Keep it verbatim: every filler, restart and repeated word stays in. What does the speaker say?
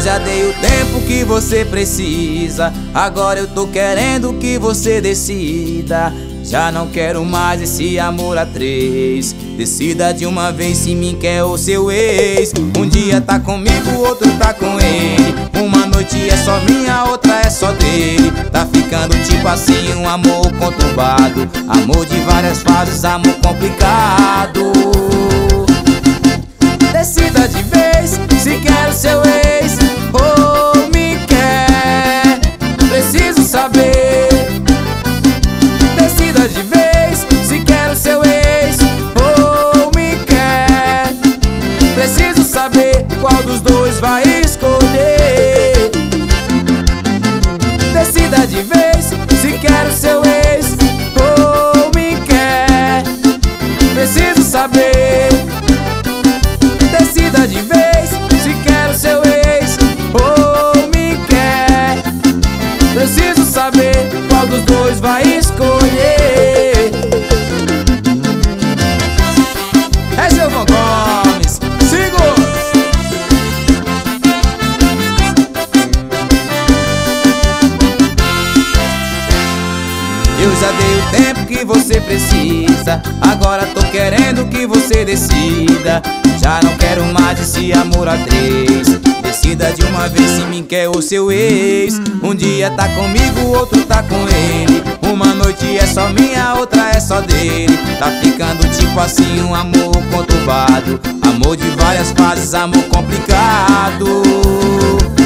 já dei o tempo que você precisa, agora eu tô querendo que você decida. Já não quero mais esse amor a três. Decida de uma vez se me quer ou seu ex. Um dia tá comigo, outro tá com ele. Uma noite é só minha, outra é só dele. Tá ficando tipo assim um amor conturbado, amor de várias fases, amor complicado. Decida de vez se quer o seu ex ou me quer. Preciso saber. Decida de vez se quer o seu ex ou me quer. Preciso saber qual dos dois vai escolher. Decida de vez se quer o seu ex ou me quer. Preciso saber. Decida de vez se quer o seu ex ou me quer. Preciso saber qual dos dois vai escolher. É Gilvan Gomes, sigo! Eu já dei o tempo que você precisa, agora tô querendo que você decida. Já não quero mais esse amor a três. Decida de uma vez se me quer ou seu ex. Um dia tá comigo, outro tá com ele. Uma noite é só minha, outra é só dele. Tá ficando tipo assim um amor conturbado, amor de várias fases, amor complicado.